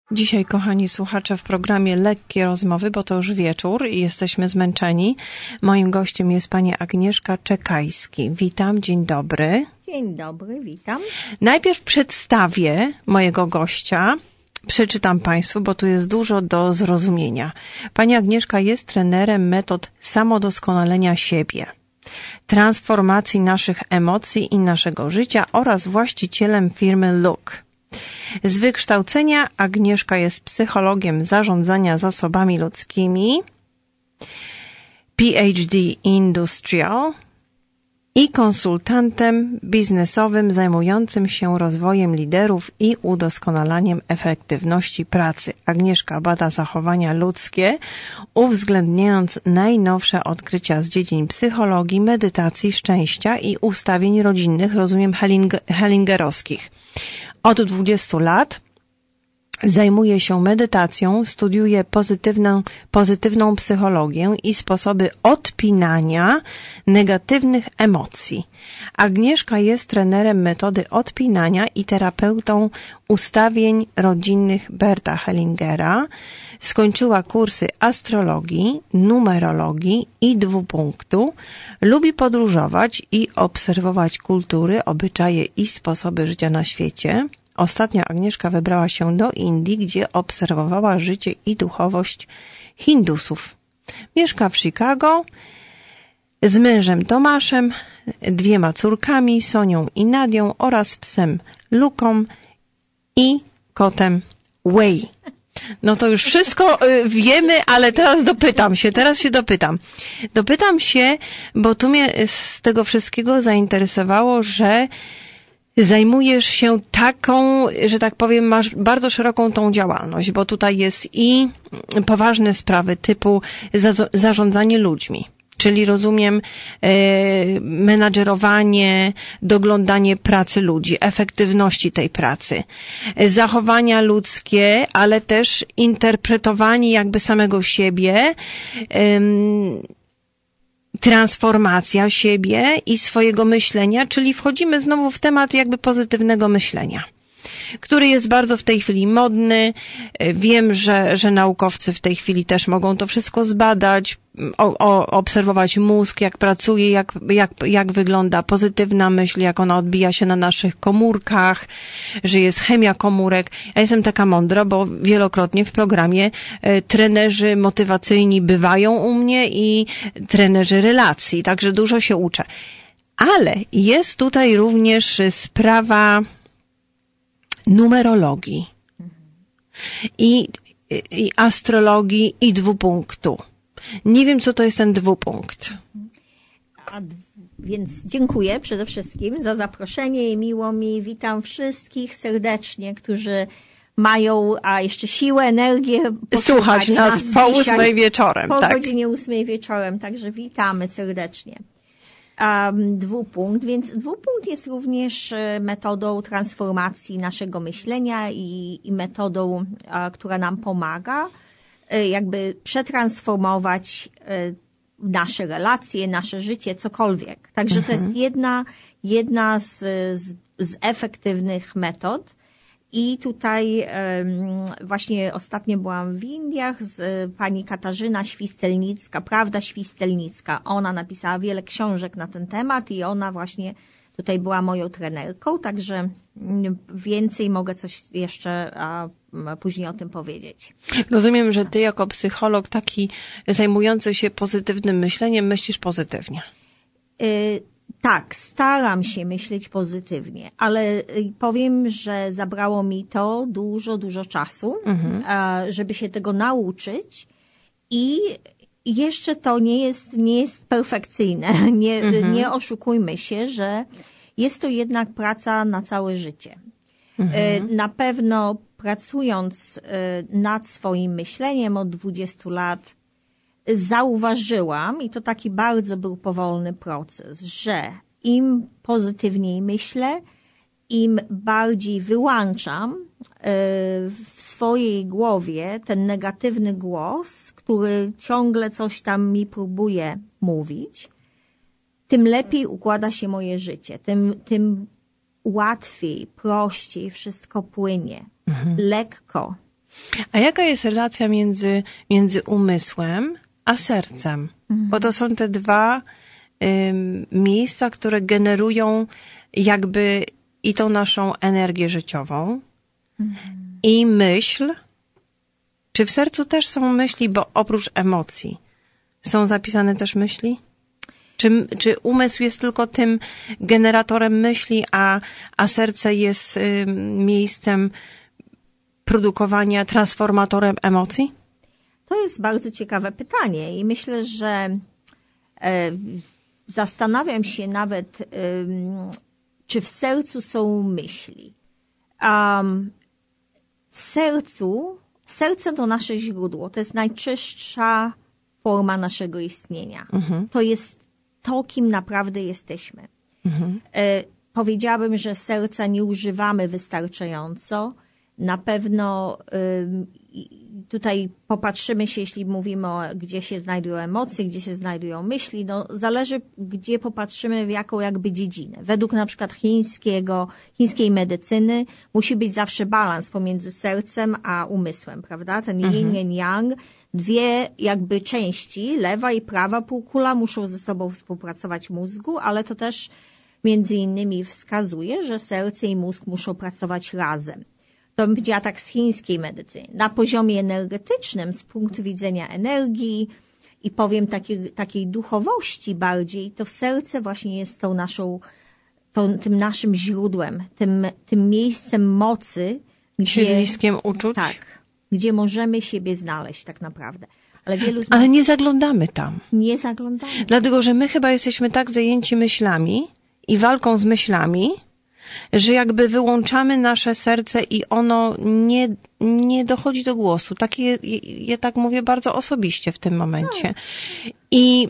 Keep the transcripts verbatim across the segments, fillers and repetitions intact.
Dzisiaj, kochani słuchacze, w programie Lekkie Rozmowy, bo to już wieczór i jesteśmy zmęczeni. Moim gościem jest pani Agnieszka Czekajski. Witam, dzień dobry. Dzień dobry, witam. Najpierw przedstawię mojego gościa. Przeczytam państwu, bo tu jest dużo do zrozumienia. Pani Agnieszka jest trenerem metod samodoskonalenia siebie, transformacji naszych emocji i naszego życia oraz właścicielem firmy Look. Z wykształcenia Agnieszka jest psychologiem zarządzania zasobami ludzkimi, P H D Industrial i konsultantem biznesowym zajmującym się rozwojem liderów i udoskonalaniem efektywności pracy. Agnieszka bada zachowania ludzkie, uwzględniając najnowsze odkrycia z dziedzin psychologii, medytacji, szczęścia i ustawień rodzinnych, rozumiem, Helling- hellingerowskich. Od dwudziestu lat zajmuje się medytacją, studiuje pozytywną, pozytywną psychologię i sposoby odpinania negatywnych emocji. Agnieszka jest trenerem metody odpinania i terapeutą ustawień rodzinnych Berta Hellingera. Skończyła kursy astrologii, numerologii i dwupunktu. Lubi podróżować i obserwować kultury, obyczaje i sposoby życia na świecie. Ostatnio Agnieszka wybrała się do Indii, gdzie obserwowała życie i duchowość Hindusów. Mieszka w Chicago z mężem Tomaszem, dwiema córkami, Sonią i Nadią oraz psem Luką i kotem Wei. No to już wszystko wiemy, ale teraz dopytam się, teraz się dopytam. Dopytam się, bo tu mnie z tego wszystkiego zainteresowało, że zajmujesz się taką, że tak powiem, masz bardzo szeroką tą działalność, bo tutaj jest i poważne sprawy typu za- zarządzanie ludźmi, czyli rozumiem e, menadżerowanie, doglądanie pracy ludzi, efektywności tej pracy, e, zachowania ludzkie, ale też interpretowanie jakby samego siebie, e, transformacja siebie i swojego myślenia, czyli wchodzimy znowu w temat jakby pozytywnego myślenia, który jest bardzo w tej chwili modny. Wiem, że, że naukowcy w tej chwili też mogą to wszystko zbadać, o, o, obserwować mózg, jak pracuje, jak, jak, jak wygląda pozytywna myśl, jak ona odbija się na naszych komórkach, że jest chemia komórek. Ja jestem taka mądra, bo wielokrotnie w programie e, trenerzy motywacyjni bywają u mnie i trenerzy relacji, także dużo się uczę. Ale jest tutaj również sprawa numerologii i, i astrologii i dwupunktu. Nie wiem, co to jest ten dwupunkt. A, więc dziękuję przede wszystkim za zaproszenie i miło mi. Witam wszystkich serdecznie, którzy mają a jeszcze siłę, energię słuchać nas, nas po ósmej wieczorem. Po tak. godzinie ósmej wieczorem, także witamy serdecznie. Um, dwupunkt, więc dwupunkt jest również metodą transformacji naszego myślenia i, i metodą, a, która nam pomaga jakby przetransformować nasze relacje, nasze życie, cokolwiek. Także mhm. to jest jedna, jedna z, z, z efektywnych metod. I tutaj um, właśnie ostatnio byłam w Indiach z pani Katarzyna Świstelnicka, Prawda Świstelnicka. Ona napisała wiele książek na ten temat i ona właśnie tutaj była moją trenerką, także więcej mogę coś jeszcze a, później o tym powiedzieć. Rozumiem, że ty jako psycholog taki zajmujący się pozytywnym myśleniem myślisz pozytywnie. Y- Tak, staram się myśleć pozytywnie, ale powiem, że zabrało mi to dużo, dużo czasu, mhm. żeby się tego nauczyć i jeszcze to nie jest, nie jest perfekcyjne. Nie, mhm. nie oszukujmy się, że jest to jednak praca na całe życie. Mhm. Na pewno pracując nad swoim myśleniem od dwudziestu lat, zauważyłam, i to taki bardzo był powolny proces, że im pozytywniej myślę, im bardziej wyłączam w swojej głowie ten negatywny głos, który ciągle coś tam mi próbuje mówić, tym lepiej układa się moje życie, tym, tym łatwiej, prościej wszystko płynie, mhm. lekko. A jaka jest relacja między, między umysłem a sercem? Mhm. Bo to są te dwa ym, miejsca, które generują jakby i tą naszą energię życiową, mhm. i myśl. Czy w sercu też są myśli, bo oprócz emocji są zapisane też myśli? Czy, czy umysł jest tylko tym generatorem myśli, a, a serce jest y, miejscem produkowania, transformatorem emocji? To jest bardzo ciekawe pytanie i myślę, że e, zastanawiam się nawet, e, czy w sercu są myśli. Um, w sercu, serce to nasze źródło, to jest najczystsza forma naszego istnienia. Mhm. To jest to, kim naprawdę jesteśmy. Mhm. E, powiedziałabym, że serca nie używamy wystarczająco. Na pewno y, tutaj popatrzymy się, jeśli mówimy o, gdzie się znajdują emocje, gdzie się znajdują myśli, no zależy, gdzie popatrzymy, w jaką jakby dziedzinę. Według na przykład chińskiego, chińskiej medycyny musi być zawsze balans pomiędzy sercem a umysłem, prawda? Ten mhm. yin i yang. Dwie jakby części, lewa i prawa półkula, muszą ze sobą współpracować w mózgu, ale to też między innymi wskazuje, że serce i mózg muszą pracować razem. To bym powiedziała tak z chińskiej medycyny. Na poziomie energetycznym, z punktu widzenia energii i powiem takiej, takiej duchowości bardziej, to serce właśnie jest tą naszą, tą, tym naszym źródłem, tym, tym miejscem mocy, gdzie... Siedliskiem uczuć? Tak. Gdzie możemy siebie znaleźć tak naprawdę. Ale, wielu z nas... Ale nie zaglądamy tam. Nie zaglądamy. Dlatego, że my chyba jesteśmy tak zajęci myślami i walką z myślami, że jakby wyłączamy nasze serce i ono nie, nie dochodzi do głosu. Tak je, ja tak mówię bardzo osobiście w tym momencie. No. I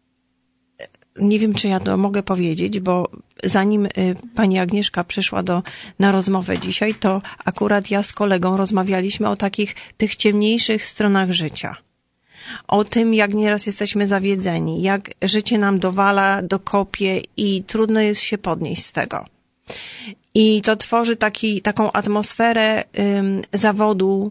nie wiem, czy ja to mogę powiedzieć, bo zanim pani Agnieszka przyszła do, na rozmowę dzisiaj, to akurat ja z kolegą rozmawialiśmy o takich tych ciemniejszych stronach życia. O tym, jak nieraz jesteśmy zawiedzeni, jak życie nam dowala, dokopie i trudno jest się podnieść z tego. I to tworzy taki, taką atmosferę ym, zawodu.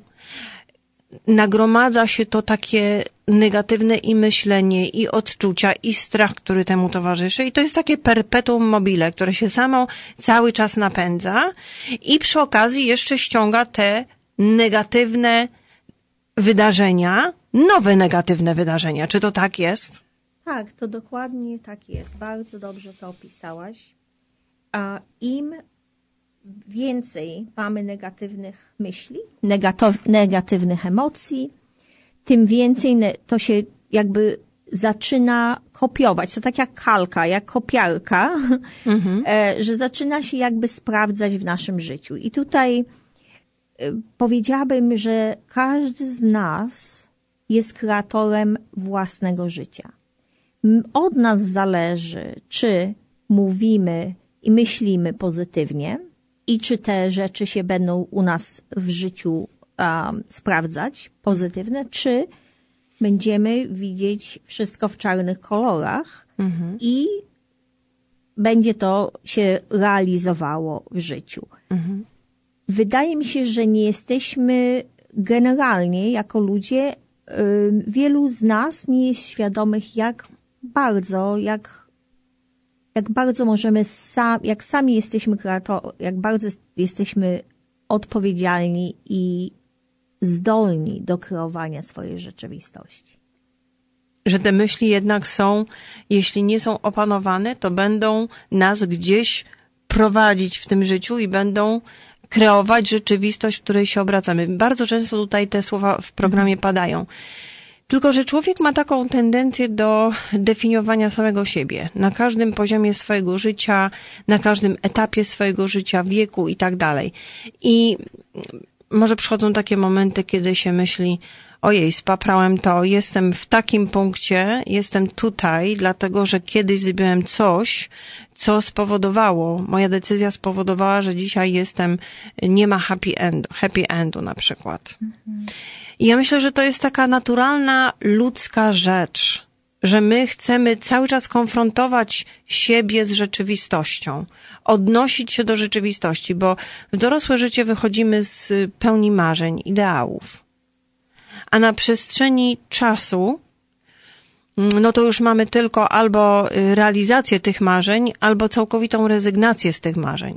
Nagromadza się to takie negatywne i myślenie, i odczucia, i strach, który temu towarzyszy. I to jest takie perpetuum mobile, które się samo cały czas napędza i przy okazji jeszcze ściąga te negatywne wydarzenia, nowe negatywne wydarzenia. Czy to tak jest? Tak, to dokładnie tak jest. Bardzo dobrze to opisałaś. A im więcej mamy negatywnych myśli, negatyw, negatywnych emocji, tym więcej to się jakby zaczyna kopiować. To tak jak kalka, jak kopiarka, mhm. że zaczyna się jakby sprawdzać w naszym życiu. I tutaj powiedziałabym, że każdy z nas jest kreatorem własnego życia. Od nas zależy, czy mówimy i myślimy pozytywnie i czy te rzeczy się będą u nas w życiu um, sprawdzać pozytywne, czy będziemy widzieć wszystko w czarnych kolorach mhm. i będzie to się realizowało w życiu. Mhm. Wydaje mi się, że nie jesteśmy generalnie jako ludzie, y, wielu z nas nie jest świadomych, jak bardzo, jak jak bardzo możemy sam, jak sami jesteśmy kreatorami, jak bardzo jesteśmy odpowiedzialni i zdolni do kreowania swojej rzeczywistości. Że te myśli jednak są, jeśli nie są opanowane, to będą nas gdzieś prowadzić w tym życiu i będą kreować rzeczywistość, w której się obracamy. Bardzo często tutaj te słowa w programie padają. Tylko że człowiek ma taką tendencję do definiowania samego siebie na każdym poziomie swojego życia, na każdym etapie swojego życia, wieku i tak dalej. I może przychodzą takie momenty, kiedy się myśli, ojej, spaprałem to, jestem w takim punkcie, jestem tutaj, dlatego że kiedyś zrobiłem coś, co spowodowało, moja decyzja spowodowała, że dzisiaj jestem, nie ma happy endu, happy endu na przykład. Mhm. I ja myślę, że to jest taka naturalna ludzka rzecz, że my chcemy cały czas konfrontować siebie z rzeczywistością, odnosić się do rzeczywistości, bo w dorosłe życie wychodzimy z pełni marzeń, ideałów. A na przestrzeni czasu, no to już mamy tylko albo realizację tych marzeń, albo całkowitą rezygnację z tych marzeń.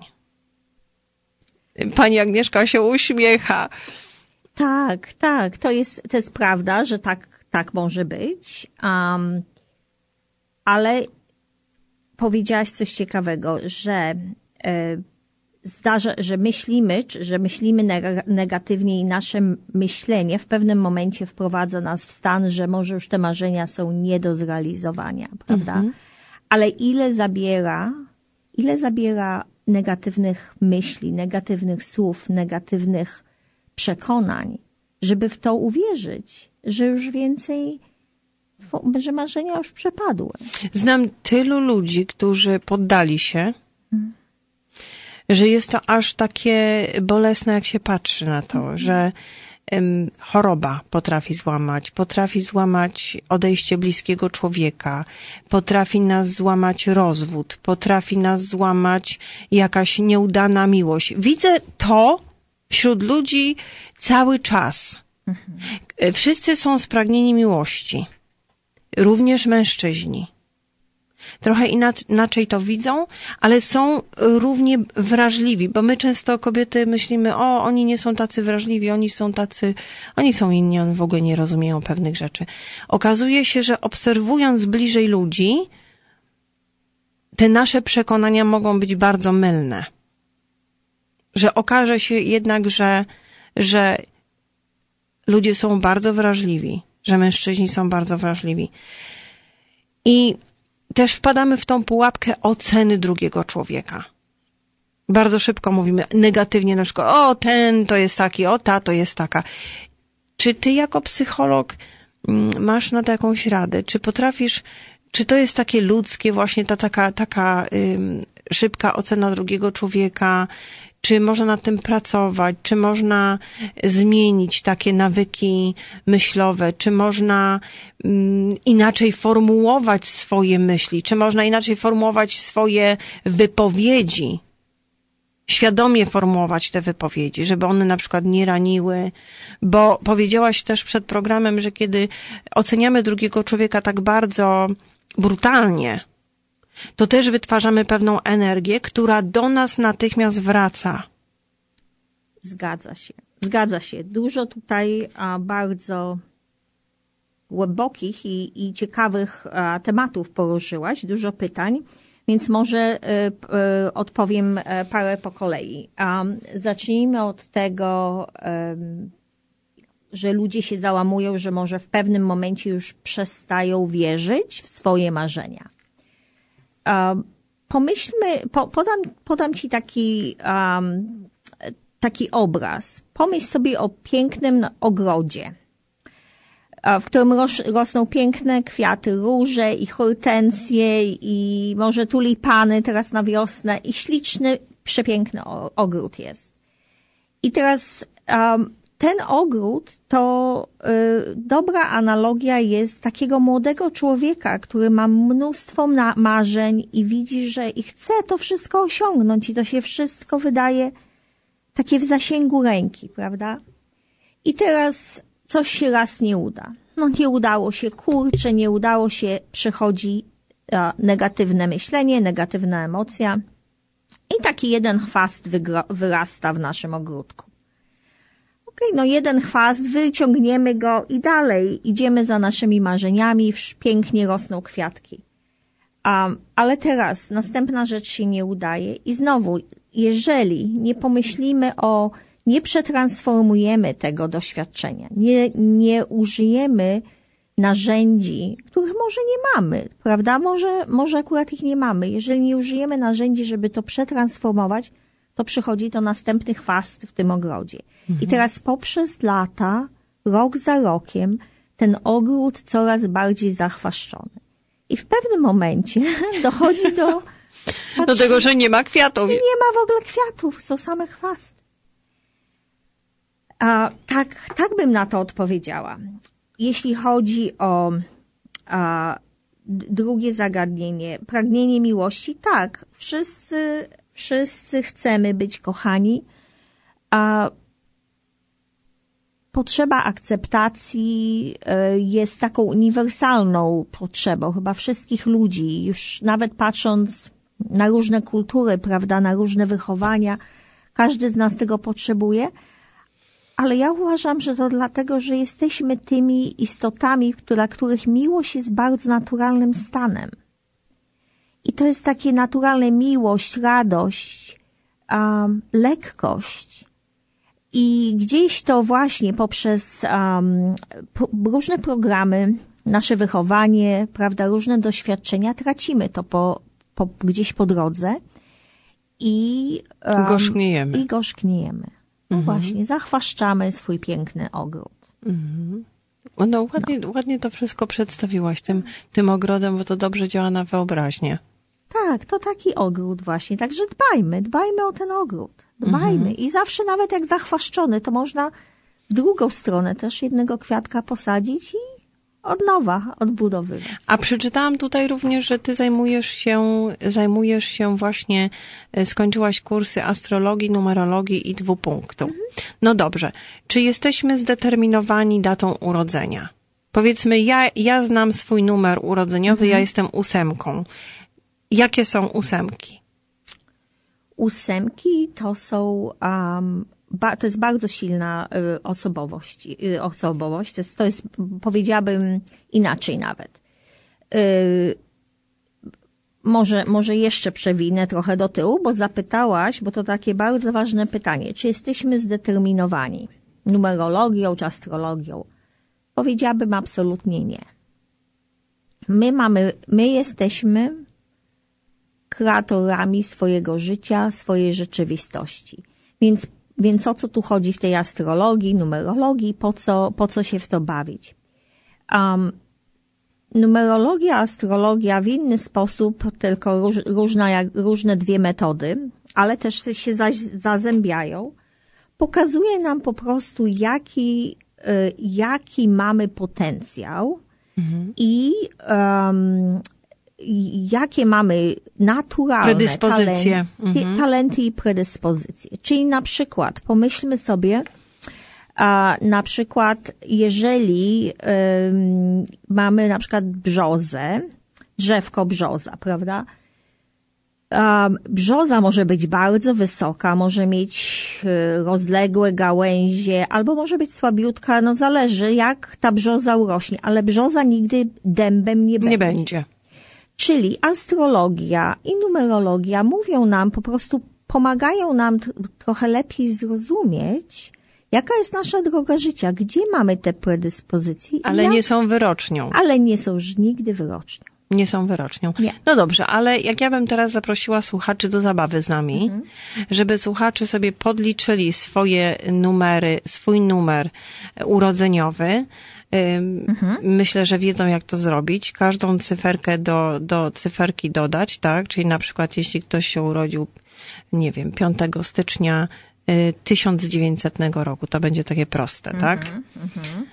Pani Agnieszka się uśmiecha. Tak, tak, to jest, to jest prawda, że tak, tak może być. Um, ale powiedziałaś coś ciekawego, że e, zdarza, że myślimy, że myślimy negatywnie i nasze myślenie w pewnym momencie wprowadza nas w stan, że może już te marzenia są nie do zrealizowania, prawda? Mhm. Ale ile zabiera, ile zabiera negatywnych myśli, negatywnych słów, negatywnych przekonań, żeby w to uwierzyć, że już więcej, że marzenia już przepadły. Znam tylu ludzi, którzy poddali się, hmm. że jest to aż takie bolesne, jak się patrzy na to, hmm. że um, choroba potrafi złamać, potrafi złamać odejście bliskiego człowieka, potrafi nas złamać rozwód, potrafi nas złamać jakaś nieudana miłość. Widzę to wśród ludzi cały czas. Mhm. Wszyscy są spragnieni miłości. Również mężczyźni. Trochę inaczej to widzą, ale są równie wrażliwi, bo my często kobiety myślimy, o, oni nie są tacy wrażliwi, oni są tacy, oni są inni, oni w ogóle nie rozumieją pewnych rzeczy. Okazuje się, że obserwując bliżej ludzi, te nasze przekonania mogą być bardzo mylne. Że okaże się jednak, że, że ludzie są bardzo wrażliwi, że mężczyźni są bardzo wrażliwi. I też wpadamy w tą pułapkę oceny drugiego człowieka. Bardzo szybko mówimy negatywnie, na przykład, o, ten to jest taki, o, ta to jest taka. Czy ty jako psycholog masz na to jakąś radę? Czy potrafisz, czy to jest takie ludzkie właśnie ta taka, taka ym, szybka ocena drugiego człowieka? Czy można nad tym pracować? Czy można zmienić takie nawyki myślowe? Czy można um, inaczej formułować swoje myśli? Czy można inaczej formułować swoje wypowiedzi? Świadomie formułować te wypowiedzi, żeby one na przykład nie raniły. Bo powiedziałaś też przed programem, że kiedy oceniamy drugiego człowieka tak bardzo brutalnie, to też wytwarzamy pewną energię, która do nas natychmiast wraca. Zgadza się. Zgadza się. Dużo tutaj a, bardzo głębokich i, i ciekawych a, tematów poruszyłaś, dużo pytań, więc może y, y, odpowiem y, parę po kolei. Um, zacznijmy od tego, y, że ludzie się załamują, że może w pewnym momencie już przestają wierzyć w swoje marzenia. Um, pomyślmy, po, podam, podam ci taki, um, taki obraz. Pomyśl sobie o pięknym ogrodzie, w którym ros, rosną piękne kwiaty, róże i hortensje i może tulipany teraz na wiosnę i śliczny, przepiękny ogród jest. I teraz um, ten ogród to y, dobra analogia jest takiego młodego człowieka, który ma mnóstwo na, marzeń i widzi, że i chce to wszystko osiągnąć i to się wszystko wydaje takie w zasięgu ręki, prawda? I teraz coś się raz nie uda. No nie udało się, kurczę, nie udało się, przychodzi a, negatywne myślenie, negatywna emocja i taki jeden chwast wygro, wyrasta w naszym ogródku. Okej, okay, no jeden chwast, wyciągniemy go i dalej idziemy za naszymi marzeniami, pięknie rosną kwiatki. Um, ale teraz następna rzecz się nie udaje i znowu, jeżeli nie pomyślimy o, nie przetransformujemy tego doświadczenia, nie, nie użyjemy narzędzi, których może nie mamy, prawda? Może, może akurat ich nie mamy. Jeżeli nie użyjemy narzędzi, żeby to przetransformować, to przychodzi to następny chwast w tym ogrodzie. Mhm. I teraz poprzez lata, rok za rokiem, ten ogród coraz bardziej zachwaszczony. I w pewnym momencie dochodzi do... Patrz, do tego, że nie ma kwiatów. Nie ma w ogóle kwiatów, są same chwasty. A, tak, tak bym na to odpowiedziała. Jeśli chodzi o a, drugie zagadnienie. Pragnienie miłości. Tak, wszyscy, wszyscy chcemy być kochani, a potrzeba akceptacji jest taką uniwersalną potrzebą chyba wszystkich ludzi. Już nawet patrząc na różne kultury, prawda, na różne wychowania, każdy z nas tego potrzebuje. Ale ja uważam, że to dlatego, że jesteśmy tymi istotami, dla których miłość jest bardzo naturalnym stanem. I to jest takie naturalne miłość, radość, um, lekkość. I gdzieś to właśnie poprzez um, po, różne programy, nasze wychowanie, prawda, różne doświadczenia, tracimy to po, po, gdzieś po drodze i um, gorzkniejemy. I gorzkniejemy. No mhm. właśnie, zachwaszczamy swój piękny ogród. Mhm. No ładnie, no ładnie to wszystko przedstawiłaś tym, tym ogrodem, bo to dobrze działa na wyobraźnię. Tak, to taki ogród właśnie. Także dbajmy, dbajmy o ten ogród. Dbajmy. Mhm. I zawsze nawet jak zachwaszczony, to można w drugą stronę też jednego kwiatka posadzić i od nowa odbudowywać. A przeczytałam tutaj również, że ty zajmujesz się, zajmujesz się właśnie, skończyłaś kursy astrologii, numerologii i dwupunktu. Mhm. No dobrze. Czy jesteśmy zdeterminowani datą urodzenia? Powiedzmy, ja, ja znam swój numer urodzeniowy, mhm. ja jestem ósemką. Jakie są ósemki? Ósemki to są, um, ba, to jest bardzo silna y, osobowość. Y, osobowość. To jest, to jest, powiedziałabym inaczej nawet. Y, może, może jeszcze przewinę trochę do tyłu, bo zapytałaś, bo to takie bardzo ważne pytanie. Czy jesteśmy zdeterminowani numerologią czy astrologią? Powiedziałabym absolutnie nie. My mamy, my jesteśmy kreatorami swojego życia, swojej rzeczywistości. Więc, więc o co tu chodzi w tej astrologii, numerologii, po co, po co się w to bawić? Um, numerologia, astrologia w inny sposób, tylko róż, różna, jak, różne dwie metody, ale też się zaś zazębiają, pokazuje nam po prostu, jaki, y, jaki mamy potencjał mhm. i um, jakie mamy naturalne predyspozycje. Talenty, mhm. talenty i predyspozycje. Czyli na przykład, pomyślmy sobie, a na przykład jeżeli um, mamy na przykład brzozę, drzewko brzoza, prawda? Um, brzoza może być bardzo wysoka, może mieć y, rozległe gałęzie, albo może być słabiutka, no zależy jak ta brzoza urośnie, ale brzoza nigdy dębem nie będzie. Nie będzie. Czyli astrologia i numerologia mówią nam, po prostu pomagają nam t- trochę lepiej zrozumieć, jaka jest nasza droga życia, gdzie mamy te predyspozycje. Ale jak... nie są wyrocznią. Ale nie są już nigdy wyrocznią. Nie są wyrocznią. Nie. No dobrze, ale jak ja bym teraz zaprosiła słuchaczy do zabawy z nami, mhm. żeby słuchacze sobie podliczyli swoje numery, swój numer urodzeniowy, Mhm. myślę, że wiedzą, jak to zrobić. Każdą cyferkę do, do cyferki dodać, tak? Czyli na przykład, jeśli ktoś się urodził, nie wiem, piątego stycznia tysiąc dziewięćsetnego roku, to będzie takie proste, mhm. tak? Mhm.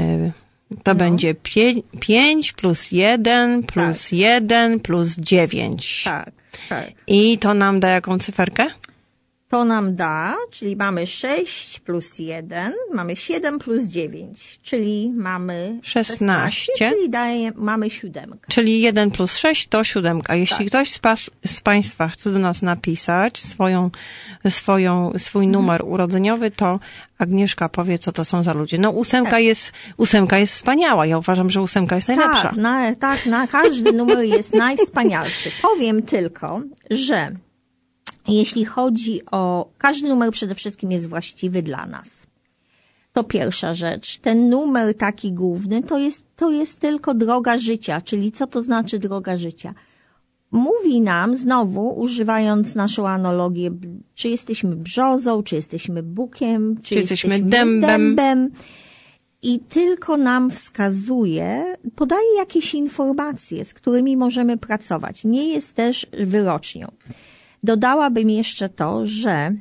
To no. będzie pięć plus jeden plus tak. jeden plus dziewięć. Tak, tak. I to nam da jaką cyferkę? To nam da, czyli mamy sześć plus jeden, mamy siedem plus dziewięć, czyli mamy szesnaście, czyli daje, mamy siódemkę. Czyli jeden plus sześć to siódemka. Jeśli tak. ktoś z, pas, z Państwa chce do nas napisać swoją, swoją, swój mhm. numer urodzeniowy, to Agnieszka powie, co to są za ludzie. No ósemka tak. jest, ósemka jest wspaniała. Ja uważam, że ósemka jest najlepsza. Tak, na, tak, na każdy numer jest najwspanialszy. Powiem tylko, że jeśli chodzi o... Każdy numer przede wszystkim jest właściwy dla nas. To pierwsza rzecz. Ten numer taki główny to jest, to jest tylko droga życia. Czyli co to znaczy droga życia? Mówi nam, znowu używając naszą analogię, czy jesteśmy brzozą, czy jesteśmy bukiem, czy, czy jesteśmy, jesteśmy dębem. dębem. I tylko nam wskazuje, podaje jakieś informacje, z którymi możemy pracować. Nie jest też wyrocznią. Dodałabym jeszcze to, że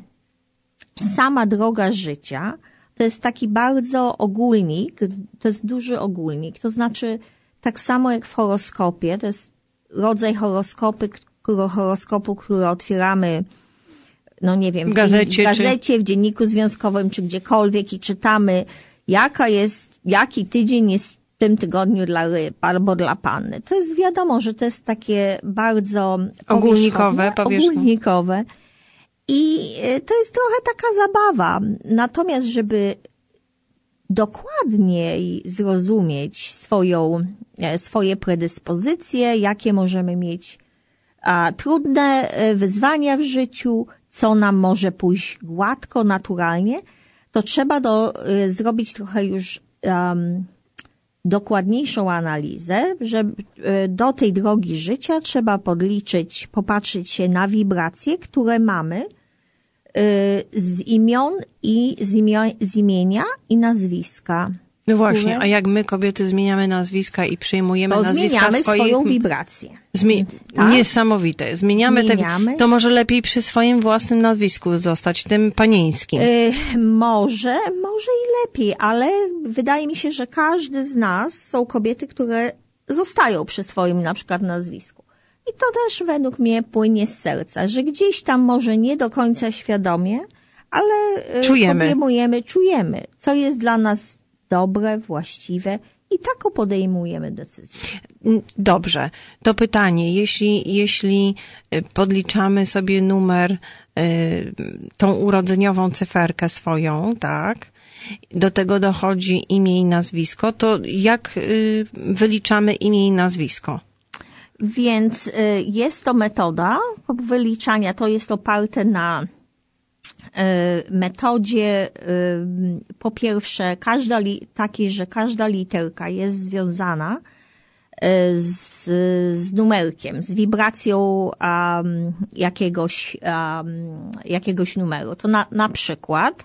sama droga życia to jest taki bardzo ogólnik, to jest duży ogólnik, to znaczy tak samo jak w horoskopie, to jest rodzaj horoskopy, który, horoskopu, który otwieramy, no nie wiem, w gazecie, w, gazecie, czy... w dzienniku związkowym, czy gdziekolwiek i czytamy, jaka jest, jaki tydzień jest w tym tygodniu dla ryb albo dla panny. To jest wiadomo, że to jest takie bardzo ogólnikowe, ogólnikowe. I to jest trochę taka zabawa. Natomiast, żeby dokładniej zrozumieć swoją, swoje predyspozycje, jakie możemy mieć a, trudne wyzwania w życiu, co nam może pójść gładko, naturalnie, to trzeba do, zrobić trochę już um, dokładniejszą analizę, że do tej drogi życia trzeba podliczyć, popatrzeć się na wibracje, które mamy z imion i z, imio- z imienia i nazwiska. No właśnie, które... a jak my kobiety zmieniamy nazwiska i przyjmujemy Bo nazwiska zmieniamy swoich... swoją wibrację. Zmi... Tak? Niesamowite. Zmieniamy, zmieniamy. Te... To może lepiej przy swoim własnym nazwisku zostać, tym panieńskim. Yy, może, może i lepiej, ale wydaje mi się, że każdy z nas są kobiety, które zostają przy swoim na przykład nazwisku. I to też według mnie płynie z serca, że gdzieś tam może nie do końca świadomie, ale czujemy. podejmujemy, czujemy, co jest dla nas dobre, właściwe i tak podejmujemy decyzję. Dobrze. To pytanie, jeśli, jeśli podliczamy sobie numer, tą urodzeniową cyferkę swoją, tak, do tego dochodzi imię i nazwisko, to jak wyliczamy imię i nazwisko? Więc jest to metoda wyliczania, to jest oparte na metodzie, po pierwsze, każda li, takiej, że każda literka jest związana z, z numerkiem, z wibracją um, jakiegoś, um, jakiegoś numeru. To na, na przykład,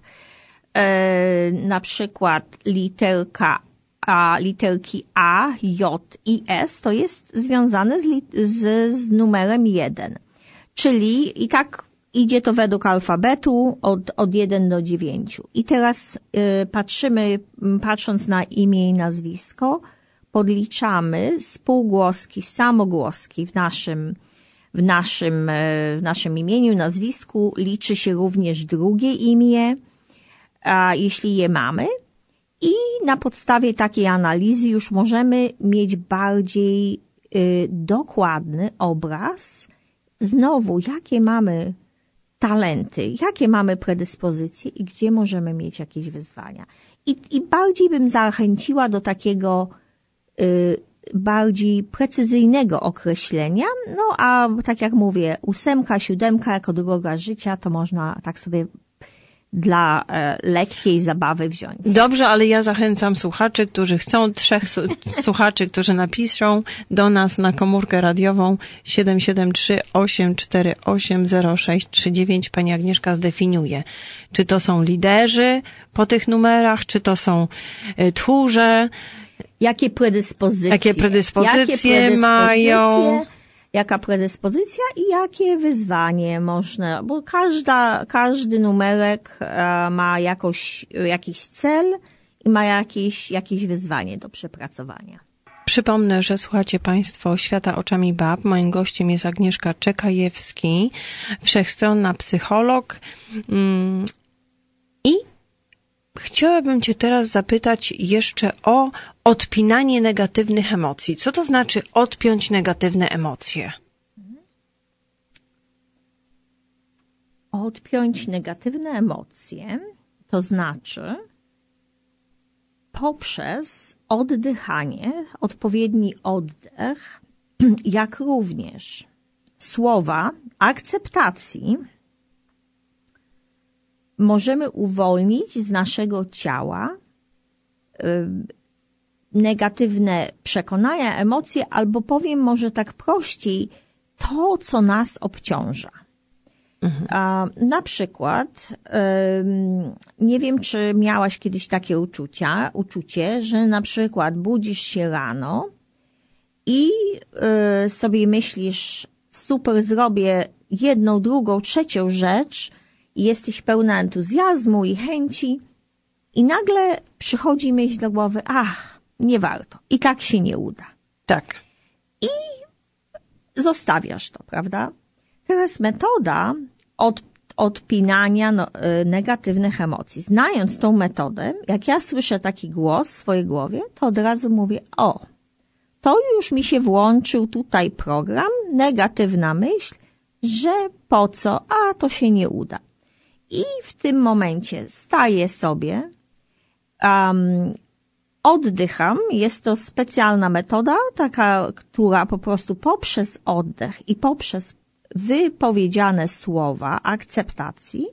e, na przykład literka A, literki A, J i S to jest związane z, z, z numerem jeden. Czyli i tak idzie to według alfabetu od, od jeden do dziewięciu. I teraz y, patrzymy, patrząc na imię i nazwisko, podliczamy spółgłoski, samogłoski w naszym, w naszym, w naszym imieniu, nazwisku. Liczy się również drugie imię, a jeśli je mamy. I na podstawie takiej analizy już możemy mieć bardziej y, dokładny obraz, znowu, jakie mamy talenty, jakie mamy predyspozycje i gdzie możemy mieć jakieś wyzwania. I, i bardziej bym zachęciła do takiego y, bardziej precyzyjnego określenia, no a tak jak mówię, ósemka, siódemka jako droga życia, to można tak sobie dla e, lekkiej zabawy wziąć. Dobrze, ale ja zachęcam słuchaczy, którzy chcą, trzech su- słuchaczy, którzy napiszą do nas na komórkę radiową siedem siedem trzy osiem cztery osiem zero sześć trzy dziewięć. Pani Agnieszka zdefiniuje, czy to są liderzy po tych numerach, czy to są y, tchórze. Jakie predyspozycje, jakie predyspozycje, jakie predyspozycje mają. Jaka predyspozycja i jakie wyzwanie można, bo każda, każdy numerek ma jakoś, jakiś cel i ma jakieś, jakieś wyzwanie do przepracowania. Przypomnę, że słuchacie Państwo Świata oczami bab. Moim gościem jest Agnieszka Czekajewski, wszechstronna psycholog. I chciałabym Cię teraz zapytać jeszcze o odpinanie negatywnych emocji. Co to znaczy odpiąć negatywne emocje? Odpiąć negatywne emocje to znaczy poprzez oddychanie, odpowiedni oddech, jak również słowa akceptacji możemy uwolnić z naszego ciała y, negatywne przekonania, emocje, albo powiem może tak prościej, to, co nas obciąża. Mhm. A, na przykład, y, nie wiem, czy miałaś kiedyś takie uczucia, uczucie, że na przykład budzisz się rano i y, sobie myślisz, super, zrobię jedną, drugą, trzecią rzecz, i jesteś pełna entuzjazmu i chęci i nagle przychodzi myśl do głowy, ach, nie warto i tak się nie uda. Tak. I zostawiasz to, prawda? Teraz metoda od, odpinania no, negatywnych emocji. Znając tą metodę, jak ja słyszę taki głos w swojej głowie, to od razu mówię, o, to już mi się włączył tutaj program, negatywna myśl, że po co, a to się nie uda. I w tym momencie staję sobie, um, oddycham. Jest to specjalna metoda, taka, która po prostu poprzez oddech i poprzez wypowiedziane słowa akceptacji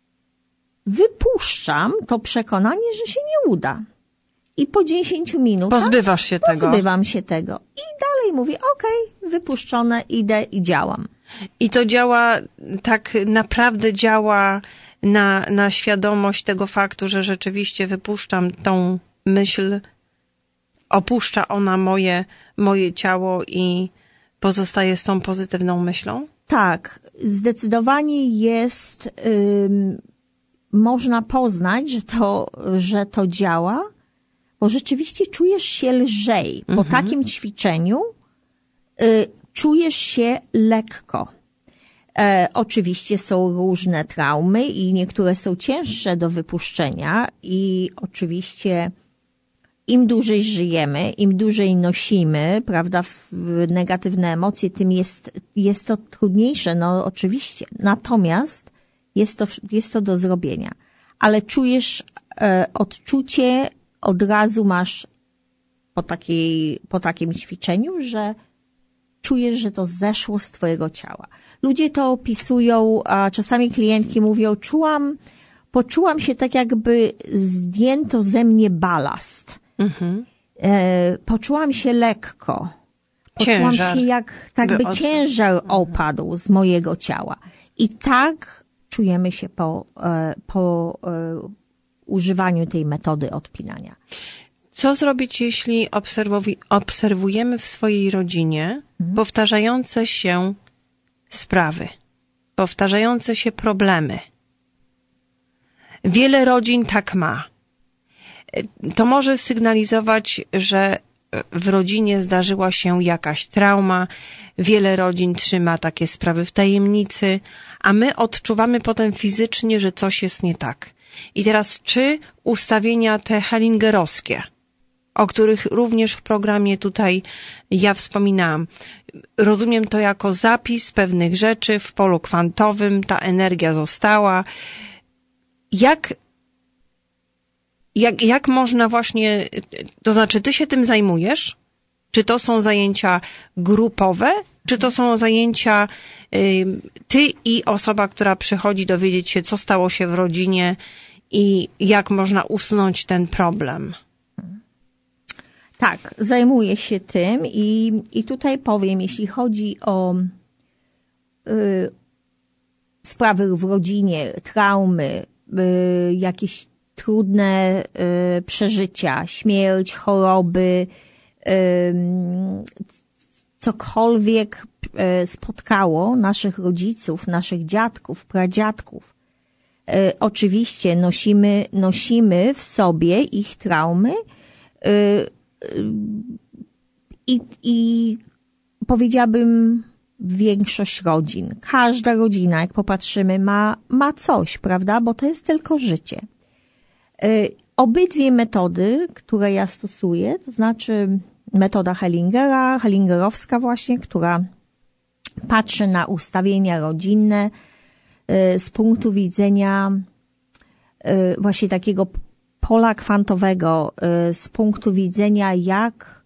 wypuszczam to przekonanie, że się nie uda. I po dziesięciu minutach pozbywasz się tego. Pozbywam się tego. I dalej mówię, okej, okay, wypuszczone, idę i działam. I to działa, tak naprawdę działa na, na świadomość tego faktu, że rzeczywiście wypuszczam tą myśl, opuszcza ona moje, moje ciało i pozostaje z tą pozytywną myślą? Tak, zdecydowanie jest, ym, można poznać, że to, że to działa, bo rzeczywiście czujesz się lżej. Po mhm. takim ćwiczeniu y, czujesz się lekko. E, oczywiście są różne traumy i niektóre są cięższe do wypuszczenia i oczywiście im dłużej żyjemy, im dłużej nosimy, prawda, negatywne emocje, tym jest, jest to trudniejsze, no oczywiście. Natomiast jest to, jest to do zrobienia. Ale czujesz e, odczucie, od razu masz po takiej, po takim ćwiczeniu, że czujesz, że to zeszło z twojego ciała. Ludzie to opisują, a czasami klientki mówią, czułam, poczułam się tak jakby zdjęto ze mnie balast. Mhm. E, poczułam się lekko. Poczułam ciężar. się jak, tak by, by ciężar opadł z mojego ciała. I tak czujemy się po, e, po e, używaniu tej metody odpinania. Co zrobić, jeśli obserwujemy w swojej rodzinie mhm. powtarzające się sprawy, powtarzające się problemy? Wiele rodzin tak ma. To może sygnalizować, że w rodzinie zdarzyła się jakaś trauma, wiele rodzin trzyma takie sprawy w tajemnicy, a my odczuwamy potem fizycznie, że coś jest nie tak. I teraz czy ustawienia te hellingerowskie, o których również w programie tutaj ja wspominałam, rozumiem to jako zapis pewnych rzeczy w polu kwantowym, ta energia została. Jak, jak, jak można właśnie, to znaczy ty się tym zajmujesz? Czy to są zajęcia grupowe? Czy to są zajęcia y, ty i osoba, która przychodzi dowiedzieć się, co stało się w rodzinie i jak można usunąć ten problem? Tak, zajmuję się tym i, i tutaj powiem, jeśli chodzi o y, sprawy w rodzinie, traumy, y, jakieś trudne y, przeżycia, śmierć, choroby, y, cokolwiek y, spotkało naszych rodziców, naszych dziadków, pradziadków. Y, oczywiście nosimy, nosimy w sobie ich traumy, y, I, I powiedziałabym większość rodzin, każda rodzina, jak popatrzymy, ma, ma coś, prawda? Bo to jest tylko życie. Y, obydwie metody, które ja stosuję, to znaczy metoda Hellingera, hellingerowska właśnie, która patrzy na ustawienia rodzinne y, z punktu widzenia y, właśnie takiego pola kwantowego, z punktu widzenia jak,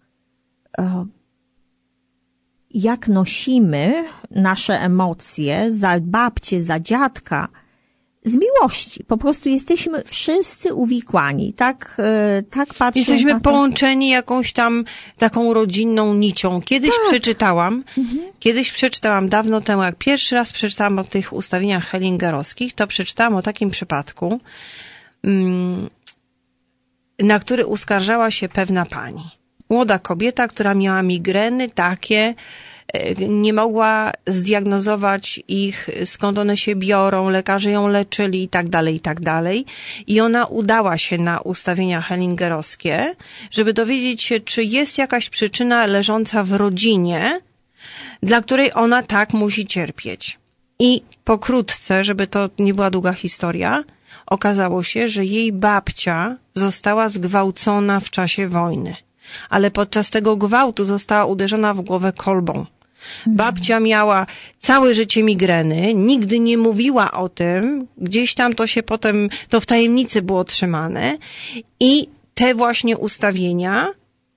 jak nosimy nasze emocje za babcię, za dziadka, z miłości. Po prostu jesteśmy wszyscy uwikłani, tak, tak patrzę. Jesteśmy na to. połączeni jakąś tam taką rodzinną nicią. Kiedyś tak. przeczytałam, mhm. kiedyś przeczytałam dawno temu, jak pierwszy raz przeczytałam o tych ustawieniach hellingerowskich, to przeczytałam o takim przypadku, mm, na który uskarżała się pewna pani. Młoda kobieta, która miała migreny takie, nie mogła zdiagnozować ich, skąd one się biorą, lekarze ją leczyli i tak dalej, i tak dalej. I ona udała się na ustawienia hellingerowskie, żeby dowiedzieć się, czy jest jakaś przyczyna leżąca w rodzinie, dla której ona tak musi cierpieć. I pokrótce, żeby to nie była długa historia, okazało się, że jej babcia została zgwałcona w czasie wojny. Ale podczas tego gwałtu została uderzona w głowę kolbą. Babcia miała całe życie migreny, nigdy nie mówiła o tym, gdzieś tam to się potem, to w tajemnicy było trzymane i te właśnie ustawienia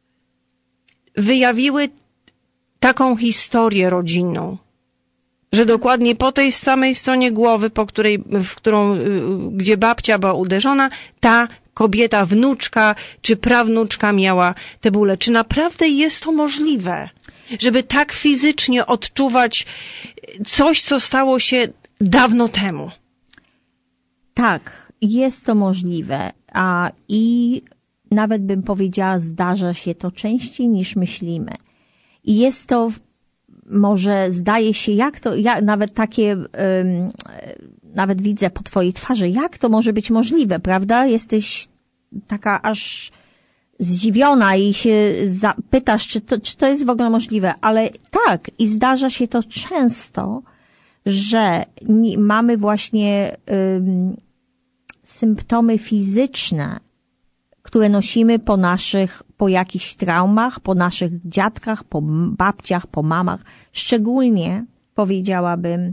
wyjawiły taką historię rodzinną, że dokładnie po tej samej stronie głowy, po której, w którą, gdzie babcia była uderzona, ta kobieta, wnuczka czy prawnuczka miała te bóle. Czy naprawdę jest to możliwe, żeby tak fizycznie odczuwać coś, co stało się dawno temu? Tak, jest to możliwe, a i nawet bym powiedziała, zdarza się to częściej niż myślimy. I jest to, może zdaje się, jak to, ja nawet takie, um, nawet widzę po twojej twarzy, jak to może być możliwe, prawda? Jesteś taka aż zdziwiona i się zapytasz, czy to, czy to jest w ogóle możliwe. Ale tak, i zdarza się to często, że mamy właśnie um, symptomy fizyczne, które nosimy po naszych, po jakichś traumach, po naszych dziadkach, po babciach, po mamach. Szczególnie, powiedziałabym,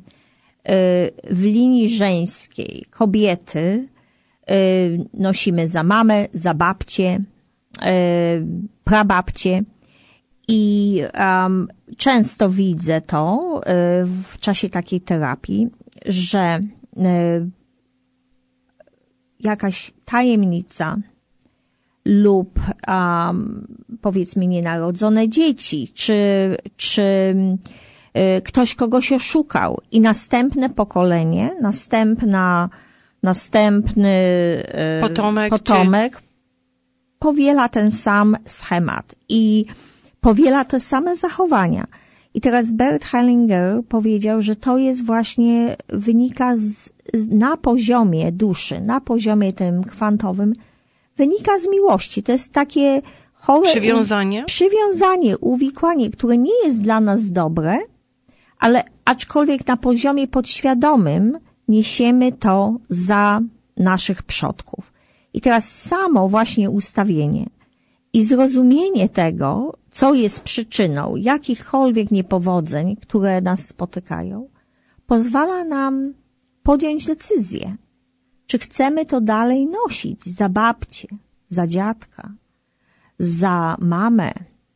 w linii żeńskiej kobiety nosimy za mamę, za babcię, prababcię i um, często widzę to w czasie takiej terapii, że jakaś tajemnica lub um, powiedzmy nienarodzone dzieci, czy, czy y, ktoś kogoś oszukał i następne pokolenie, następna, następny y, potomek, potomek czy... powiela ten sam schemat i powiela te same zachowania. I teraz Bert Hellinger powiedział, że to jest właśnie, wynika z, z, na poziomie duszy, na poziomie tym kwantowym, wynika z miłości. To jest takie chore przywiązanie, przywiązanie, uwikłanie, które nie jest dla nas dobre, ale aczkolwiek na poziomie podświadomym niesiemy to za naszych przodków. I teraz samo właśnie ustawienie i zrozumienie tego, co jest przyczyną jakichkolwiek niepowodzeń, które nas spotykają, pozwala nam podjąć decyzję, czy chcemy to dalej nosić za babcię, za dziadka, za mamę.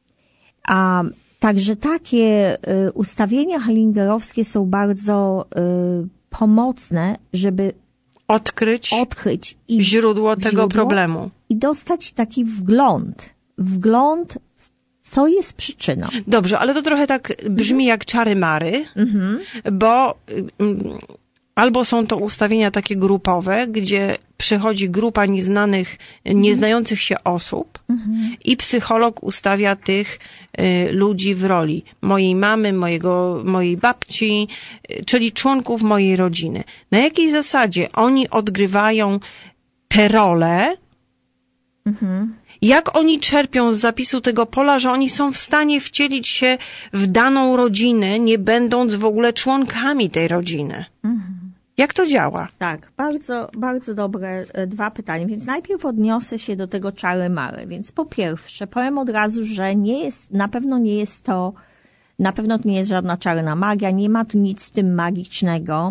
A także takie y, ustawienia hellingerowskie są bardzo y, pomocne, żeby odkryć, odkryć i źródło tego źródło problemu. I dostać taki wgląd, wgląd, co jest przyczyną. Dobrze, ale to trochę tak brzmi jak czary-mary, mhm. bo mm, albo są to ustawienia takie grupowe, gdzie przychodzi grupa nieznanych, mhm. nieznających się osób mhm. i psycholog ustawia tych y, ludzi w roli mojej mamy, mojego, mojej babci, y, czyli członków mojej rodziny. Na jakiej zasadzie oni odgrywają te role? Mhm. Jak oni czerpią z zapisu tego pola, że oni są w stanie wcielić się w daną rodzinę, nie będąc w ogóle członkami tej rodziny? Mhm. Jak to działa? Tak, bardzo, bardzo dobre dwa pytania. Więc najpierw odniosę się do tego czary-mary. Więc po pierwsze, powiem od razu, że nie jest, na pewno nie jest to, na pewno to nie jest żadna czarna magia, nie ma tu nic w tym magicznego.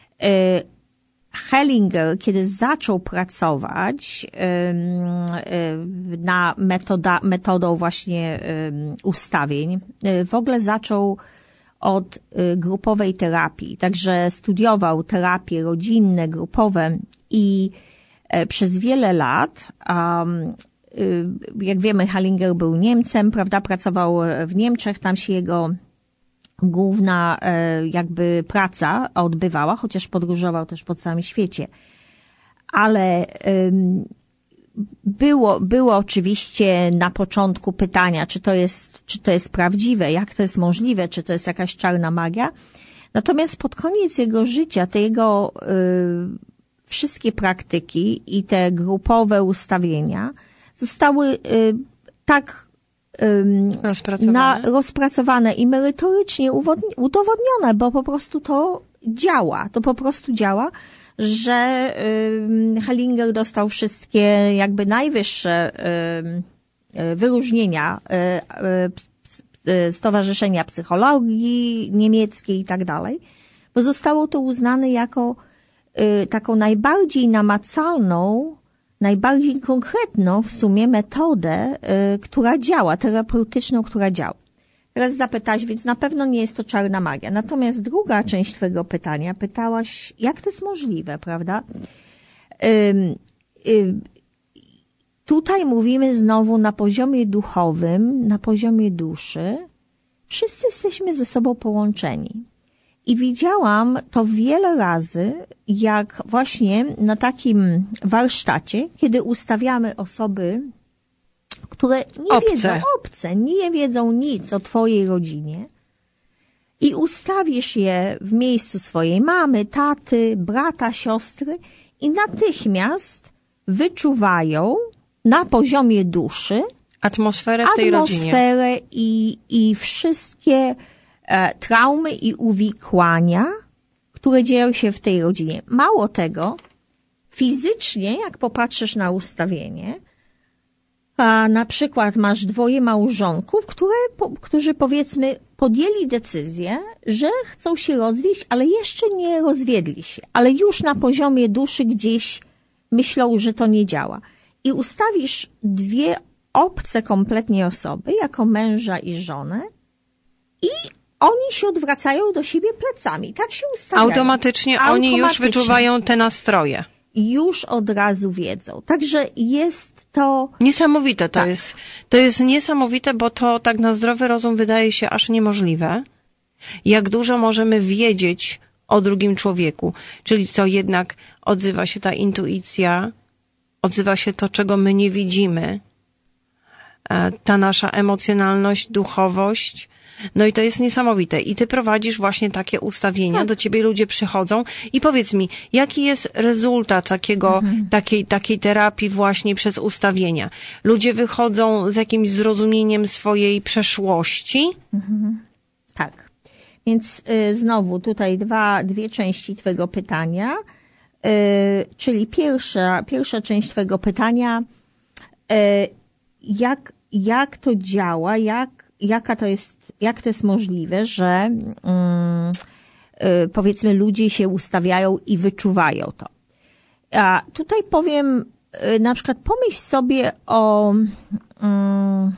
Hellinger, kiedy zaczął pracować na metoda, metodą właśnie ustawień, w ogóle zaczął od grupowej terapii. Także studiował terapie rodzinne, grupowe i przez wiele lat, jak wiemy, Hellinger był Niemcem, prawda, pracował w Niemczech, tam się jego główna jakby praca odbywała, chociaż podróżował też po całym świecie. Ale było, było oczywiście na początku pytania, czy to jest, czy to jest prawdziwe, jak to jest możliwe, czy to jest jakaś czarna magia. Natomiast pod koniec jego życia, te jego y, wszystkie praktyki i te grupowe ustawienia zostały y, tak y, rozpracowane. Na, rozpracowane i merytorycznie uwodni, udowodnione, bo po prostu to działa. To po prostu działa, że y, Hellinger dostał wszystkie jakby najwyższe y, y, wyróżnienia y, y, Stowarzyszenia Psychologii Niemieckiej i tak dalej, bo zostało to uznane jako y, taką najbardziej namacalną, najbardziej konkretną w sumie metodę, y, która działa, terapeutyczną, która działa. Teraz zapytałaś, więc na pewno nie jest to czarna magia. Natomiast druga część twojego pytania, pytałaś, jak to jest możliwe, prawda? Ym, ym, tutaj mówimy znowu na poziomie duchowym, na poziomie duszy. Wszyscy jesteśmy ze sobą połączeni. I widziałam to wiele razy, jak właśnie na takim warsztacie, kiedy ustawiamy osoby, które nie obce. wiedzą, obce, nie wiedzą nic o twojej rodzinie i ustawisz je w miejscu swojej mamy, taty, brata, siostry i natychmiast wyczuwają na poziomie duszy atmosferę w tej rodzinie. Atmosferę i, i wszystkie e, traumy i uwikłania, które dzieją się w tej rodzinie. Mało tego, fizycznie, jak popatrzysz na ustawienie, a na przykład masz dwoje małżonków, które, po, którzy powiedzmy podjęli decyzję, że chcą się rozwieść, ale jeszcze nie rozwiedli się, ale już na poziomie duszy gdzieś myślą, że to nie działa. I ustawisz dwie obce kompletnie osoby, jako męża i żonę i oni się odwracają do siebie plecami. Tak się ustawiają. Automatycznie, Automatycznie. Oni już wyczuwają te nastroje. Już od razu wiedzą. Także jest to... Niesamowite to tak. jest. To jest niesamowite, bo to tak na zdrowy rozum wydaje się aż niemożliwe. Jak dużo możemy wiedzieć o drugim człowieku. Czyli co jednak odzywa się ta intuicja, odzywa się to, czego my nie widzimy. Ta nasza emocjonalność, duchowość. No i to jest niesamowite. I ty prowadzisz właśnie takie ustawienia, tak. Do ciebie ludzie przychodzą i powiedz mi, jaki jest rezultat takiego, mhm. takiej, takiej terapii właśnie przez ustawienia? Ludzie wychodzą z jakimś zrozumieniem swojej przeszłości? Mhm. Tak. Więc y, znowu tutaj dwa, dwie części twojego pytania. Y, czyli pierwsza, pierwsza część twojego pytania, y, jak, jak to działa, jak Jaka to jest, jak to jest możliwe, że um, y, powiedzmy ludzie się ustawiają i wyczuwają to. A tutaj powiem, y, na przykład pomyśl sobie o um,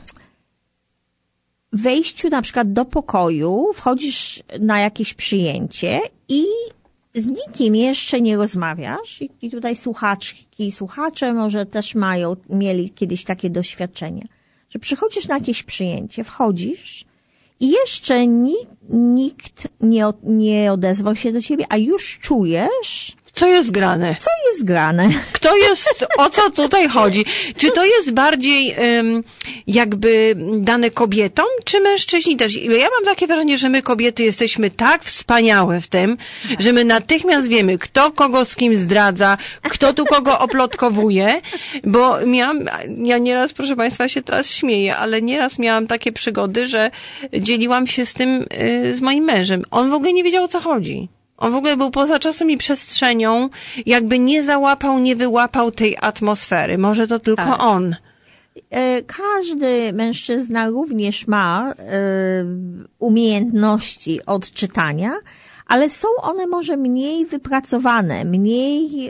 wejściu na przykład do pokoju, wchodzisz na jakieś przyjęcie i z nikim jeszcze nie rozmawiasz i, i tutaj słuchaczki, słuchacze może też mają, mieli kiedyś takie doświadczenie. Że przychodzisz na jakieś przyjęcie, wchodzisz i jeszcze nikt, nikt nie, nie odezwał się do ciebie, a już czujesz... Co jest grane? Co jest grane? Kto jest, o co tutaj chodzi? Czy to jest bardziej um, jakby dane kobietom, czy mężczyźni też? Ja mam takie wrażenie, że my kobiety jesteśmy tak wspaniałe w tym, że my natychmiast wiemy, kto kogo z kim zdradza, kto tu kogo oplotkowuje, bo miałam, ja nieraz, proszę Państwa, się teraz śmieję, ale nieraz miałam takie przygody, że dzieliłam się z tym y, z moim mężem. On w ogóle nie wiedział, o co chodzi. On w ogóle był poza czasem i przestrzenią, jakby nie załapał, nie wyłapał tej atmosfery. Może to tylko tak. on. Każdy mężczyzna również ma umiejętności odczytania, ale są one może mniej wypracowane, mniej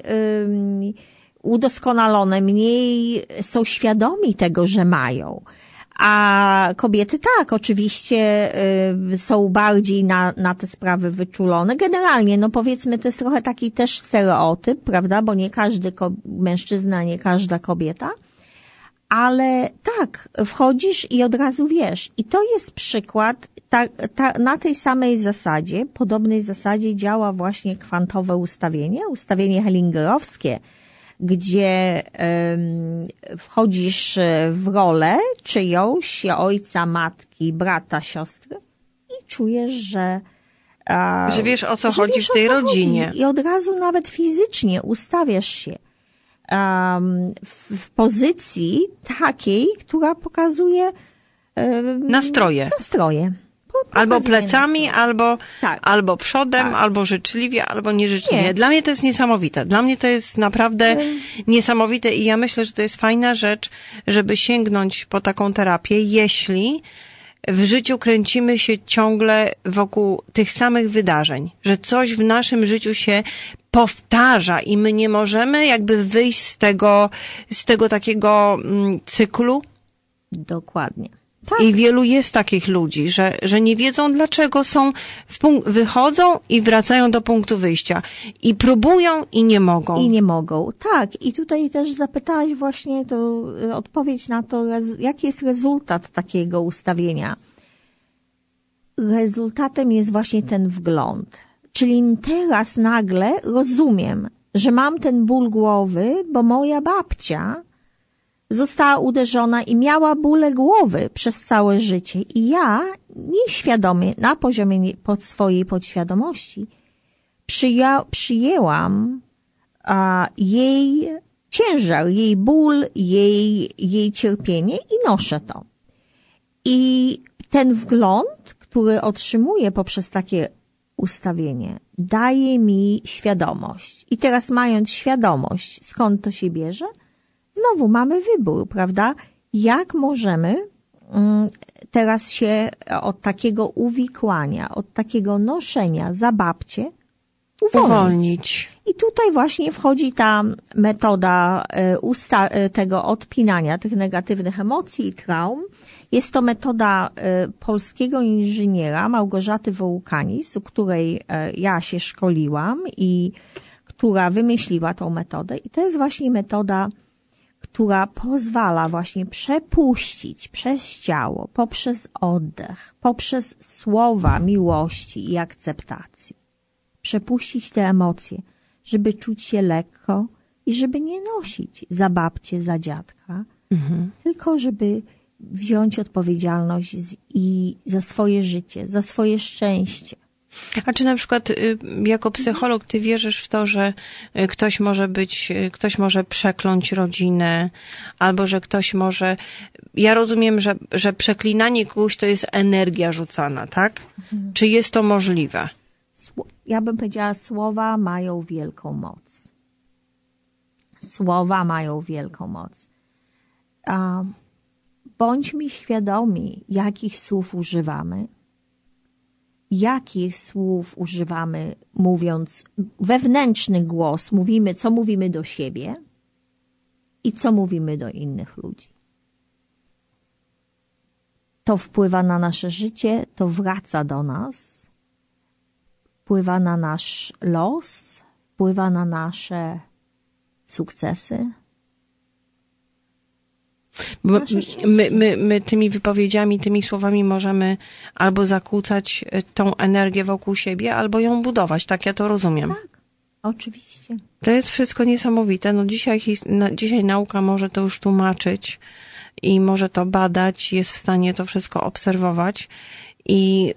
udoskonalone, mniej są świadomi tego, że mają. A kobiety tak, oczywiście y, są bardziej na, na te sprawy wyczulone. Generalnie, no powiedzmy, to jest trochę taki też stereotyp, prawda, bo nie każdy ko- mężczyzna, nie każda kobieta. Ale tak, wchodzisz i od razu wiesz. I to jest przykład, ta, ta, na tej samej zasadzie, podobnej zasadzie działa właśnie kwantowe ustawienie, ustawienie hellingerowskie, gdzie um, wchodzisz w rolę czyjąś, ojca, matki, brata, siostry i czujesz, że a, że wiesz, o co że chodzi wiesz, w tej o co rodzinie. Chodzi. I od razu nawet fizycznie ustawiasz się um, w, w pozycji takiej, która pokazuje um, nastroje. Nastroje. Albo plecami, albo, tak. albo przodem, tak. albo życzliwie, albo nieżyczliwie. Nie. Dla mnie to jest niesamowite. Dla mnie to jest naprawdę hmm. niesamowite i ja myślę, że to jest fajna rzecz, żeby sięgnąć po taką terapię, jeśli w życiu kręcimy się ciągle wokół tych samych wydarzeń, że coś w naszym życiu się powtarza i my nie możemy jakby wyjść z tego, z tego takiego mm, cyklu. Dokładnie. Tak. I wielu jest takich ludzi, że, że nie wiedzą dlaczego są, w punk- wychodzą i wracają do punktu wyjścia. I próbują i nie mogą. I nie mogą. Tak. I tutaj też zapytałaś właśnie to, odpowiedź na to, jaki jest rezultat takiego ustawienia. Rezultatem jest właśnie ten wgląd. Czyli teraz nagle rozumiem, że mam ten ból głowy, bo moja babcia została uderzona i miała bóle głowy przez całe życie. I ja nieświadomie, na poziomie pod swojej podświadomości, przyja- przyjęłam a, jej ciężar, jej ból, jej, jej cierpienie i noszę to. I ten wgląd, który otrzymuję poprzez takie ustawienie, daje mi świadomość. I teraz mając świadomość, skąd to się bierze, znowu mamy wybór, prawda? Jak możemy teraz się od takiego uwikłania, od takiego noszenia za babcię uwolnić. uwolnić. I tutaj właśnie wchodzi ta metoda usta- tego odpinania tych negatywnych emocji i traum. Jest to metoda polskiego inżyniera Małgorzaty Wołkanis, u której ja się szkoliłam i która wymyśliła tą metodę. I to jest właśnie metoda, która pozwala właśnie przepuścić przez ciało, poprzez oddech, poprzez słowa miłości i akceptacji. Przepuścić te emocje, żeby czuć się lekko i żeby nie nosić za babcię, za dziadka, mhm. tylko żeby wziąć odpowiedzialność z, i za swoje życie, za swoje szczęście. A czy na przykład jako psycholog ty wierzysz w to, że ktoś może być, ktoś może przekląć rodzinę, albo że ktoś może... Ja rozumiem, że, że przeklinanie kogoś to jest energia rzucana, tak? Mhm. Czy jest to możliwe? Ja bym powiedziała, słowa mają wielką moc. Słowa mają wielką moc. A bądźmy świadomi, jakich słów używamy. Jakich słów używamy, mówiąc wewnętrzny głos, mówimy, co mówimy do siebie i co mówimy do innych ludzi. To wpływa na nasze życie, to wraca do nas, wpływa na nasz los, wpływa na nasze sukcesy. Bo my, my, my tymi wypowiedziami, tymi słowami możemy albo zakłócać tą energię wokół siebie, albo ją budować. Tak ja to rozumiem. Tak, oczywiście. To jest wszystko niesamowite. No dzisiaj, dzisiaj nauka może to już tłumaczyć i może to badać, jest w stanie to wszystko obserwować i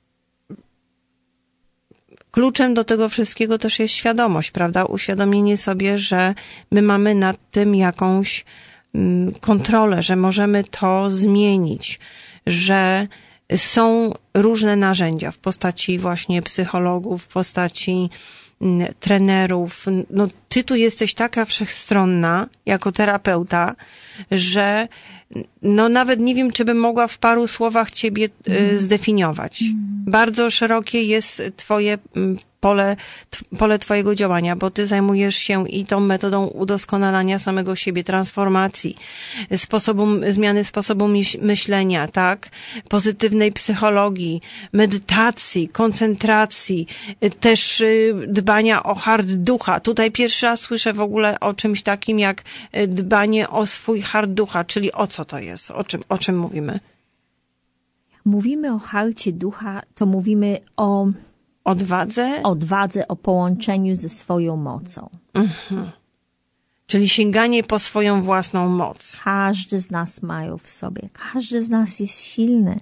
kluczem do tego wszystkiego też jest świadomość, prawda? Uświadomienie sobie, że my mamy nad tym jakąś kontrolę, że możemy to zmienić, że są różne narzędzia w postaci właśnie psychologów, w postaci trenerów. No, ty tu jesteś taka wszechstronna jako terapeuta, że no nawet nie wiem, czy bym mogła w paru słowach ciebie mm. zdefiniować. Mm. Bardzo szerokie jest twoje pole, pole twojego działania, bo ty zajmujesz się i tą metodą udoskonalania samego siebie, transformacji, sposobu, zmiany sposobu myślenia, tak? Pozytywnej psychologii, medytacji, koncentracji, też dbania o hart ducha. Tutaj pierwszy raz słyszę w ogóle o czymś takim jak dbanie o swój hart ducha, czyli o co to jest? O czym, o czym mówimy? Mówimy o harcie ducha, to mówimy o odwadze? Odwadze, o połączeniu ze swoją mocą. Mhm. Czyli sięganie po swoją własną moc. Każdy z nas ma ją w sobie. Każdy z nas jest silny.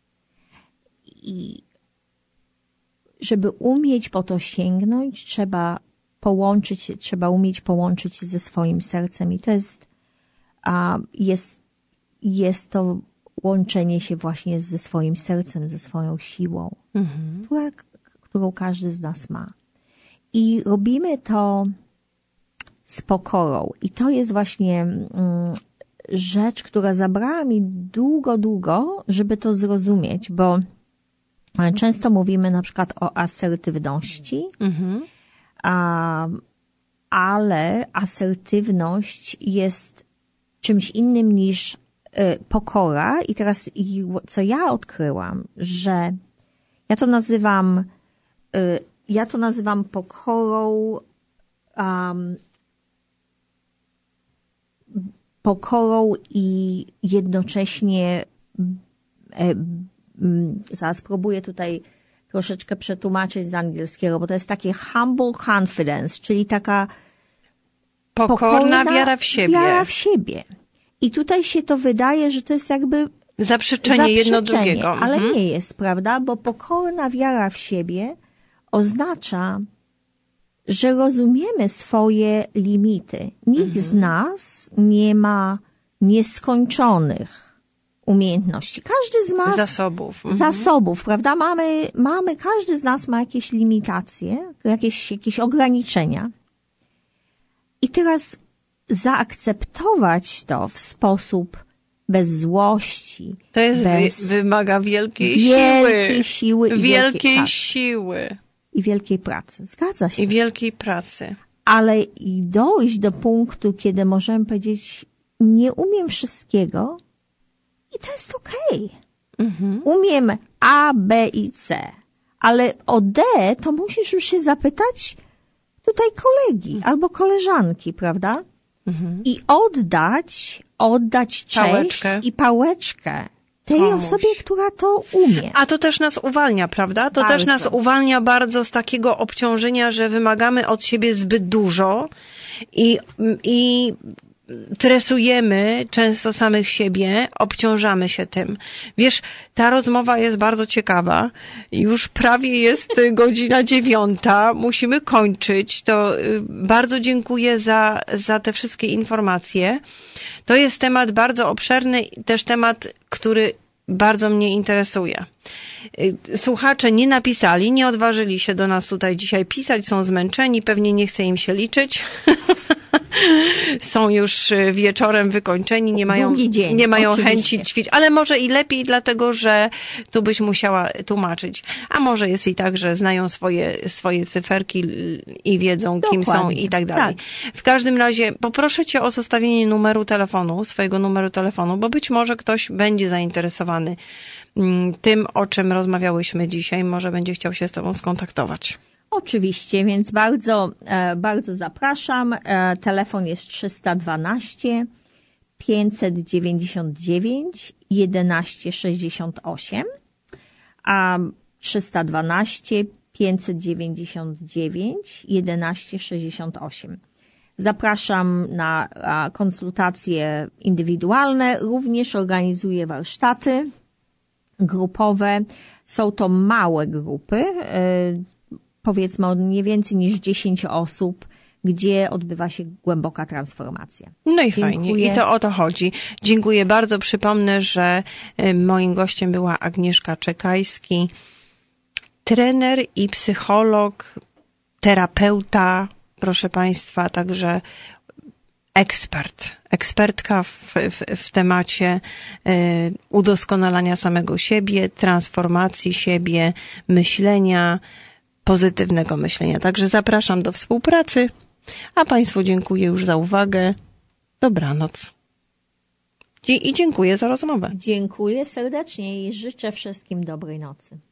I żeby umieć po to sięgnąć, trzeba połączyć, trzeba umieć połączyć się ze swoim sercem. I to jest, a, jest, jest to łączenie się właśnie ze swoim sercem, ze swoją siłą, mhm. która, którą każdy z nas ma. I robimy to z pokorą. I to jest właśnie mm, rzecz, która zabrała mi długo, długo, żeby to zrozumieć, bo często mówimy na przykład o asertywności, mhm. a, ale asertywność jest czymś innym niż y, pokora. I teraz i, co ja odkryłam, że ja to nazywam y, ja to nazywam pokorą um, pokorą i jednocześnie e, zaraz spróbuję tutaj troszeczkę przetłumaczyć z angielskiego, bo to jest takie humble confidence, czyli taka pokorna, pokorna wiara w siebie. Wiara w siebie. I tutaj się to wydaje, że to jest jakby zaprzeczenie, zaprzeczenie jedno drugiego. Ale mhm. nie jest, prawda? Bo pokorna wiara w siebie oznacza, że rozumiemy swoje limity. Nikt mhm. z nas nie ma nieskończonych umiejętności. Każdy z nas... Zasobów. Mhm. Zasobów, prawda? Mamy, mamy, każdy z nas ma jakieś limitacje, jakieś, jakieś ograniczenia. I teraz zaakceptować to w sposób bez złości. To jest, bez wymaga wielkiej, wielkiej siły. siły. I wielkiej wielkiej, tak. siły. I wielkiej pracy. Zgadza się. I wielkiej pracy. Ale i dojść do punktu, kiedy możemy powiedzieć, nie umiem wszystkiego i to jest okej. Okay. Mhm. Umiem A, B i C, ale o D to musisz już się zapytać tutaj kolegi mhm. albo koleżanki, prawda? Mhm. I oddać, oddać cześć pałeczkę. i pałeczkę tej Komuś. osobie, która to umie. A to też nas uwalnia, prawda? To bardzo. też nas uwalnia bardzo z takiego obciążenia, że wymagamy od siebie zbyt dużo i, i tresujemy często samych siebie, obciążamy się tym. Wiesz, ta rozmowa jest bardzo ciekawa. Już prawie jest godzina dziewiąta. Musimy kończyć. To bardzo dziękuję za, za te wszystkie informacje. To jest temat bardzo obszerny, też temat, który bardzo mnie interesuje. Słuchacze nie napisali, nie odważyli się do nas tutaj dzisiaj pisać, są zmęczeni, pewnie nie chce im się liczyć. Są już wieczorem wykończeni, nie mają, dzień, nie mają oczywiście. chęci ćwiczyć, ale może i lepiej, dlatego że tu byś musiała tłumaczyć. A może jest i tak, że znają swoje, swoje cyferki i wiedzą, Dokładnie. kim są i tak dalej. Tak. W każdym razie poproszę cię o zostawienie numeru telefonu, swojego numeru telefonu, bo być może ktoś będzie zainteresowany tym, o czym rozmawiałyśmy dzisiaj, może będzie chciał się z tobą skontaktować. Oczywiście, więc bardzo, bardzo zapraszam. Telefon jest trzysta dwanaście pięćset dziewięćdziesiąt dziewięć jedenaście sześćdziesiąt osiem, a trzysta dwanaście pięćset dziewięćdziesiąt dziewięć jedenaście sześćdziesiąt osiem. Zapraszam na konsultacje indywidualne, również organizuję warsztaty grupowe. Są to małe grupy, powiedzmy o nie więcej niż dziesięć osób, gdzie odbywa się głęboka transformacja. No i Dziękuję. Fajnie. I to o to chodzi. Dziękuję bardzo. Przypomnę, że moim gościem była Agnieszka Czekajski, trener i psycholog, terapeuta, proszę Państwa, także ekspert, ekspertka w, w, w temacie y, udoskonalania samego siebie, transformacji siebie, myślenia, pozytywnego myślenia. Także zapraszam do współpracy, a Państwu dziękuję już za uwagę. Dobranoc. I dziękuję za rozmowę. Dziękuję serdecznie i życzę wszystkim dobrej nocy.